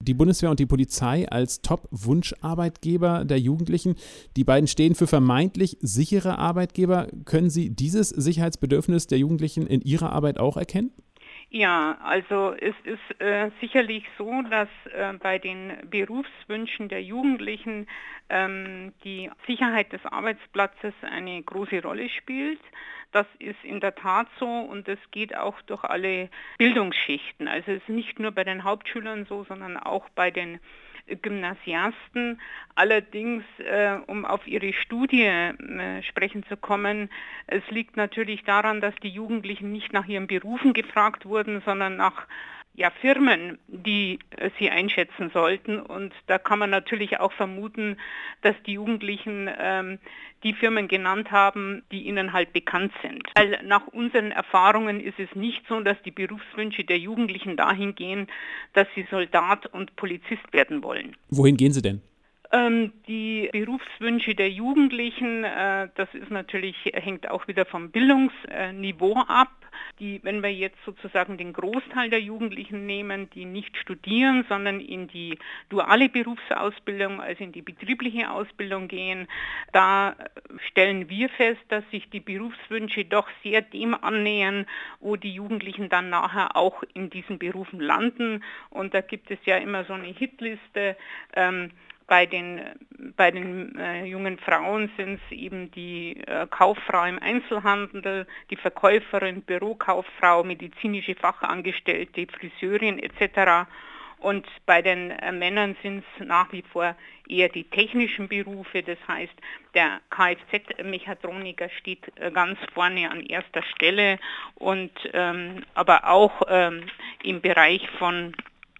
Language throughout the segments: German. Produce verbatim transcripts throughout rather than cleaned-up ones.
die Bundeswehr und die Polizei als Top-Wunscharbeitgeber der Jugendlichen. Die beiden stehen für vermeintlich sichere Arbeitgeber. Können Sie dieses Sicherheitsbedürfnis der Jugendlichen in Ihrer Arbeit auch erkennen? Ja, also es ist äh, sicherlich so, dass äh, bei den Berufswünschen der Jugendlichen ähm, die Sicherheit des Arbeitsplatzes eine große Rolle spielt. Das ist in der Tat so und es geht auch durch alle Bildungsschichten. Also es ist nicht nur bei den Hauptschülern so, sondern auch bei den Gymnasiasten. Allerdings, äh, um auf Ihre Studie äh, sprechen zu kommen, es liegt natürlich daran, dass die Jugendlichen nicht nach ihren Berufen gefragt wurden, sondern nach ja, Firmen, die äh, sie einschätzen sollten. Und da kann man natürlich auch vermuten, dass die Jugendlichen ähm, die Firmen genannt haben, die ihnen halt bekannt sind. Weil nach unseren Erfahrungen ist es nicht so, dass die Berufswünsche der Jugendlichen dahin gehen, dass sie Soldat und Polizist werden wollen. Wohin gehen sie denn? Ähm, die Berufswünsche der Jugendlichen, äh, das ist natürlich, hängt auch wieder vom Bildungsniveau ab. Die, wenn wir jetzt sozusagen den Großteil der Jugendlichen nehmen, die nicht studieren, sondern in die duale Berufsausbildung, also in die betriebliche Ausbildung gehen, da stellen wir fest, dass sich die Berufswünsche doch sehr dem annähern, wo die Jugendlichen dann nachher auch in diesen Berufen landen. Und da gibt es ja immer so eine Hitliste. Ähm, Bei den, bei den äh, jungen Frauen sind es eben die äh, Kauffrau im Einzelhandel, die Verkäuferin, Bürokauffrau, medizinische Fachangestellte, Friseurin et cetera. Und bei den äh, Männern sind es nach wie vor eher die technischen Berufe, das heißt, der Kfz-Mechatroniker steht äh, ganz vorne an erster Stelle und ähm, aber auch ähm, im Bereich von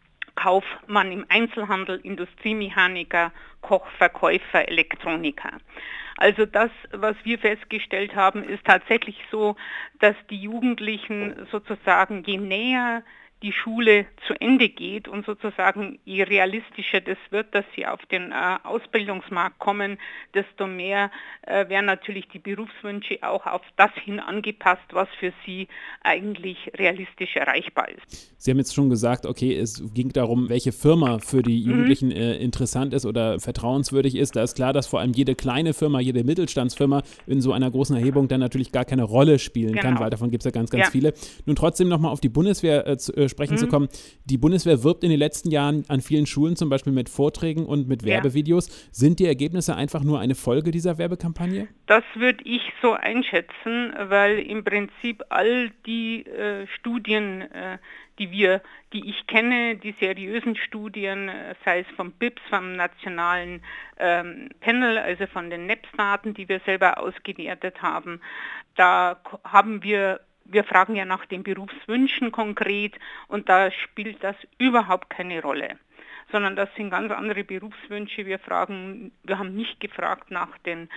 Kaufmann im Einzelhandel, Industriemechaniker, Koch, Verkäufer, Elektroniker. Also das, was wir festgestellt haben, ist tatsächlich so, dass die Jugendlichen sozusagen, je näher die Schule zu Ende geht und sozusagen je realistischer das wird, dass sie auf den äh, Ausbildungsmarkt kommen, desto mehr äh, werden natürlich die Berufswünsche auch auf das hin angepasst, was für sie eigentlich realistisch erreichbar ist. Sie haben jetzt schon gesagt, okay, es ging darum, welche Firma für die Jugendlichen äh, interessant ist oder vertrauenswürdig ist. Da ist klar, dass vor allem jede kleine Firma, jede Mittelstandsfirma in so einer großen Erhebung dann natürlich gar keine Rolle spielen Genau. kann, weil davon gibt es ja ganz, ganz Ja. viele. Nun trotzdem nochmal auf die Bundeswehr äh, zu, äh, sprechen Mhm. zu kommen. Die Bundeswehr wirbt in den letzten Jahren an vielen Schulen zum Beispiel mit Vorträgen und mit Ja. Werbevideos. Sind die Ergebnisse einfach nur eine Folge dieser Werbekampagne? Das würde ich so einschätzen, weil im Prinzip all die äh, Studien, äh, die wir, die ich kenne, die seriösen Studien, äh, sei es vom B I P S, vom nationalen ähm, Panel, also von den N E P S-Daten, die wir selber ausgewertet haben, da k- haben wir Wir fragen ja nach den Berufswünschen konkret und da spielt das überhaupt keine Rolle, sondern das sind ganz andere Berufswünsche. Wir fragen, wir haben nicht gefragt nach den,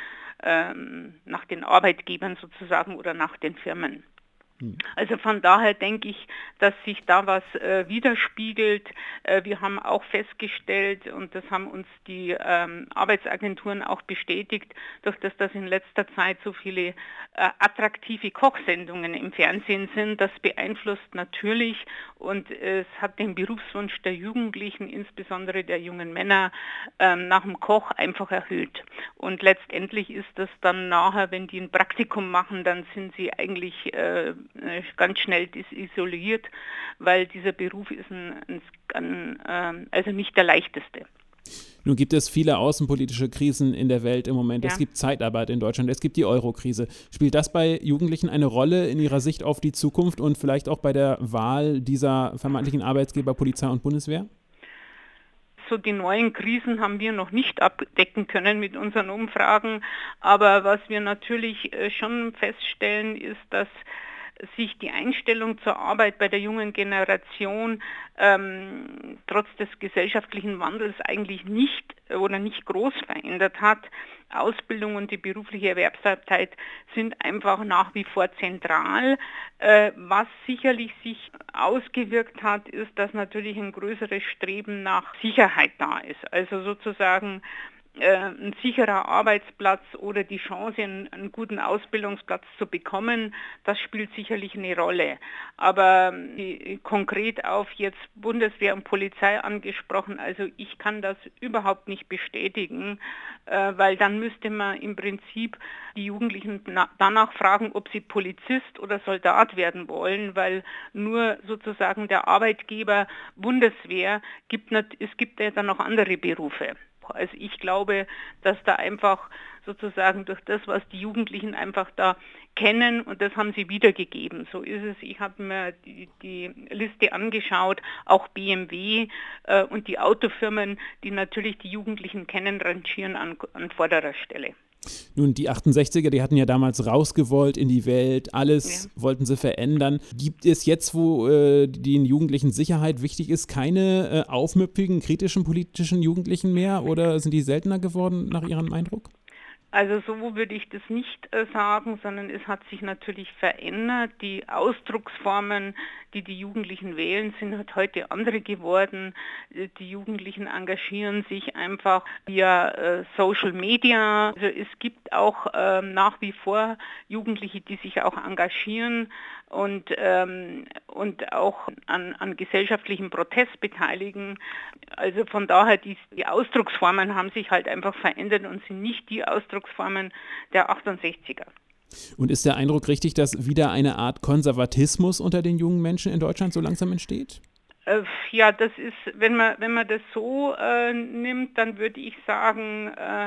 ähm, nach den Arbeitgebern sozusagen oder nach den Firmen. Also von daher denke ich, dass sich da was äh, widerspiegelt. Äh, wir haben auch festgestellt, und das haben uns die ähm, Arbeitsagenturen auch bestätigt, durch das, dass in letzter Zeit so viele äh, attraktive Kochsendungen im Fernsehen sind, das beeinflusst natürlich und es hat den Berufswunsch der Jugendlichen, insbesondere der jungen Männer, ähm, nach dem Koch einfach erhöht. Und letztendlich ist das dann nachher, wenn die ein Praktikum machen, dann sind sie eigentlich äh, ganz schnell isoliert, weil dieser Beruf ist ein, ein, ein, also nicht der leichteste. Nun gibt es viele außenpolitische Krisen in der Welt im Moment. Ja. Es gibt Zeitarbeit in Deutschland, es gibt die Euro-Krise. Spielt das bei Jugendlichen eine Rolle in ihrer Sicht auf die Zukunft und vielleicht auch bei der Wahl dieser vermeintlichen Arbeitgeber Polizei und Bundeswehr? So die neuen Krisen haben wir noch nicht abdecken können mit unseren Umfragen, aber was wir natürlich schon feststellen, ist, dass sich die Einstellung zur Arbeit bei der jungen Generation ähm, trotz des gesellschaftlichen Wandels eigentlich nicht oder nicht groß verändert hat. Ausbildung und die berufliche Erwerbstätigkeit sind einfach nach wie vor zentral. Äh, was sicherlich sich ausgewirkt hat, ist, dass natürlich ein größeres Streben nach Sicherheit da ist. Also sozusagen äh, ein sicherer Arbeitsplatz oder die Chance, einen, einen guten Ausbildungsplatz zu bekommen, das spielt sicherlich eine Rolle. Aber äh, konkret auf jetzt Bundeswehr und Polizei angesprochen, also ich kann das überhaupt nicht bestätigen, äh, weil dann müsste man im Prinzip die Jugendlichen na- danach fragen, ob sie Polizist oder Soldat werden wollen, weil nur sozusagen der Arbeitgeber Bundeswehr gibt, nicht, es gibt ja dann noch andere Berufe. Also ich glaube, dass da einfach sozusagen durch das, was die Jugendlichen einfach da kennen, und das haben sie wiedergegeben. So ist es. Ich habe mir die, die Liste angeschaut, auch B M W äh, und die Autofirmen, die natürlich die Jugendlichen kennen, rangieren an, an vorderer Stelle. Nun, die achtundsechziger, die hatten ja damals rausgewollt in die Welt, alles ja. wollten sie verändern. Gibt es jetzt, wo äh, den Jugendlichen Sicherheit wichtig ist, keine äh, aufmüpfigen, kritischen politischen Jugendlichen mehr oder sind die seltener geworden nach Ihrem Eindruck? Also so würde ich das nicht äh, sagen, sondern es hat sich natürlich verändert. Die Ausdrucksformen, die die Jugendlichen wählen, sind halt heute andere geworden. Die Jugendlichen engagieren sich einfach via äh, Social Media. Also es gibt auch äh, nach wie vor Jugendliche, die sich auch engagieren und, ähm, und auch an, an gesellschaftlichem Protest beteiligen. Also von daher, die, die Ausdrucksformen haben sich halt einfach verändert und sind nicht die Ausdrucksformen der achtundsechziger. Und ist der Eindruck richtig, dass wieder eine Art Konservatismus unter den jungen Menschen in Deutschland so langsam entsteht? Äh, ja, das ist, wenn man, wenn man das so äh, nimmt, dann würde ich sagen, äh,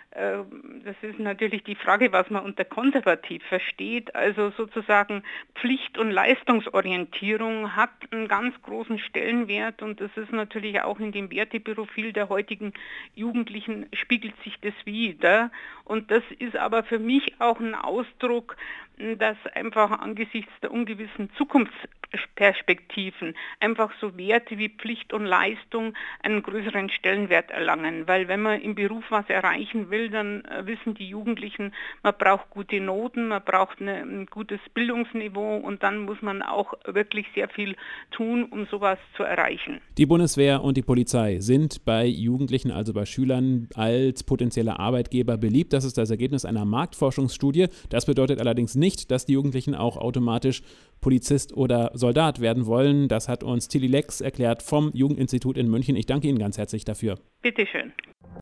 das ist natürlich die Frage, was man unter konservativ versteht. Also sozusagen Pflicht- und Leistungsorientierung hat einen ganz großen Stellenwert und das ist natürlich auch in dem Werteprofil der heutigen Jugendlichen spiegelt sich das wider. Und das ist aber für mich auch ein Ausdruck, dass einfach angesichts der ungewissen Zukunftsperspektiven einfach so Werte wie Pflicht und Leistung einen größeren Stellenwert erlangen. Weil wenn man im Beruf was erreichen will, dann wissen die Jugendlichen, man braucht gute Noten, man braucht eine, ein gutes Bildungsniveau und dann muss man auch wirklich sehr viel tun, um sowas zu erreichen. Die Bundeswehr und die Polizei sind bei Jugendlichen, also bei Schülern, als potenzielle Arbeitgeber beliebt. Das ist das Ergebnis einer Marktforschungsstudie. Das bedeutet allerdings nicht, dass die Jugendlichen auch automatisch Polizist oder Soldat werden wollen. Das hat uns Tilly Lex erklärt vom Jugendinstitut in München. Ich danke Ihnen ganz herzlich dafür. Bitte schön.